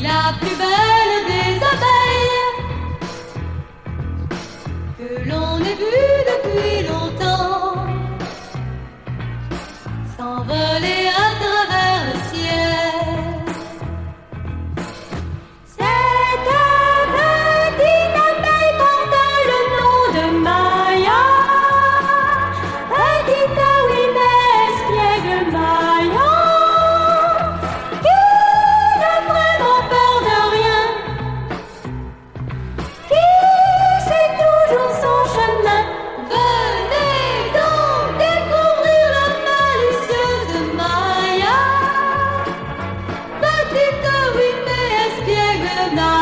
la plus belle des abeilles que l'on ait vue depuis longtemps s'envoler à travers le ciel. Cette petite abeille portait le nom de Maya, petite oui mais espiègle Maya, qui n'a vraiment peur de rien, qui suit toujours son chemin. Venez donc découvrir la malicieuse Maya, petite oui mais espiègle Maya.